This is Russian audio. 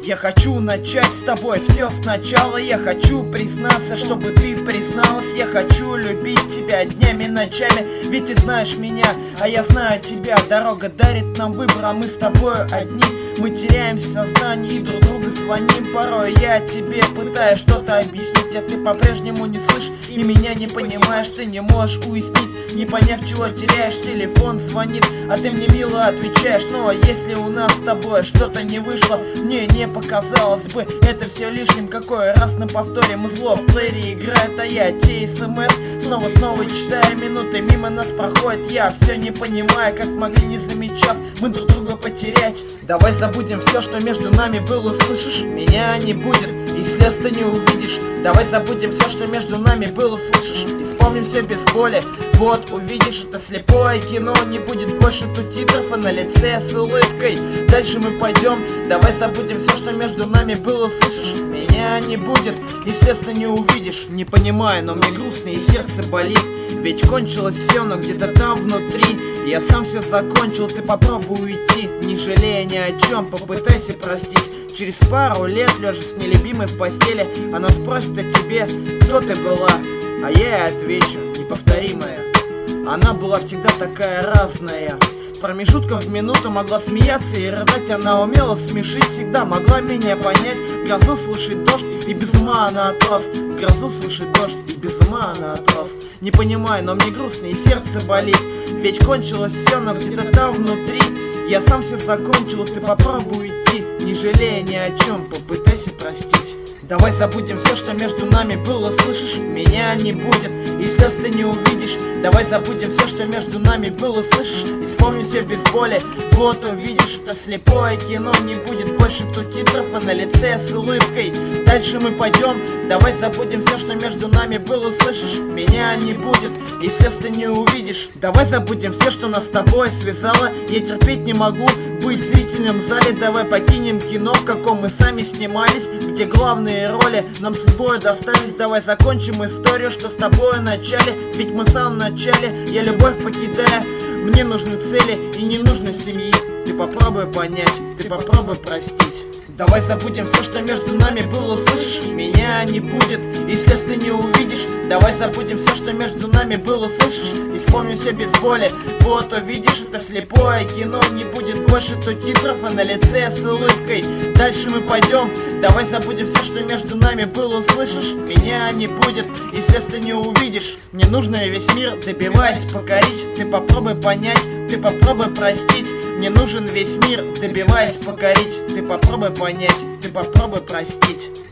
Я хочу начать с тобой все сначала. Я хочу признаться, чтобы ты призналась. Я хочу любить тебя днями, ночами. Ведь ты знаешь меня, а я знаю тебя. Дорога дарит нам выбор, а мы с тобой одни. Мы теряемся в сознании и друг другу звоним. Порой я тебе пытаюсь что-то объяснить, а ты по-прежнему не слышишь и меня не понимаешь. Ты не можешь уяснить, не поняв, чего теряешь. Телефон звонит, а ты мне мило отвечаешь. Но если у нас с тобой что-то не вышло, мне не показалось бы это все лишним. Какой раз на повторе мы зло в плеере играет, а я те смс снова читаю. Минуты мимо нас проходят, я все не понимаю, как могли не замечать мы друг друга потерять. Давай забудем все, что между нами было, слышишь? Меня не будет, и слез ты не увидишь. Давай забудем все, что между нами было, слышишь? И вспомним все без боли. Вот увидишь, это слепое кино. Не будет больше тут титров, а на лице с улыбкой. Дальше мы пойдем. Давай забудем все, что между нами было, слышишь? Меня не будет, и слез ты не увидишь. Не понимаю, но мне грустно и сердце болит. Ведь кончилось все, но где-то там внутри я сам все закончил. Ты попробуй уйти, не жалея ни о чем. Попытайся простить. Через пару лет, лежа с нелюбимой в постели, она спросит о тебе, кто ты была. А я ей отвечу, неповторимая. Она была всегда такая разная. С промежутком в минуту могла смеяться и рыдать. Она умела смешить, всегда могла меня понять. В грозу слушает дождь, и без ума она отрос. В грозу слушает дождь, и без ума она отрос. Не понимаю, но мне грустно и сердце болит. Ведь кончилось все, но где-то там внутри я сам все закончил. Ты попробуй уйти, не жалея ни о чем. Попытайся простить. Давай забудем все, что между нами было, слышишь? Меня не будет, и слез ты не увидишь. Давай забудем все, что между нами было, слышишь? И вспомним все без боли. Вот увидишь, это слепое кино. Не будет больше тут титров, а на лице с улыбкой. Дальше мы пойдем. Давай забудем все, что между нами было, слышишь? Меня не будет, и слез ты не увидишь. Давай забудем все, что нас с тобой связало. Я терпеть не могу быть в зрительном зале. Давай покинем кино, в каком мы сами снимались, где главные роли нам с тобой достались. Давай закончим историю, что с тобой в начале. Ведь мы в самом начале, я любовь покидаю. Мне нужны цели и не нужны семьи. Ты попробуй понять, ты попробуй простить. Давай забудем все, что между нами было, слышишь? Меня не будет, и слез ты не увидишь. Давай забудем все, что между нами было, слышишь? И вспомним все без боли. Вот увидишь, это слепое кино. Не будет больше тут титров, а на лице с улыбкой. Дальше мы пойдем. Давай забудем все, что между нами было, слышишь? Меня не будет, и слез ты не увидишь. Мне нужно весь мир, добиваясь покорить. Ты попробуй понять, ты попробуй простить. Мне нужен весь мир, добиваясь покорить. Ты попробуй понять, ты попробуй простить.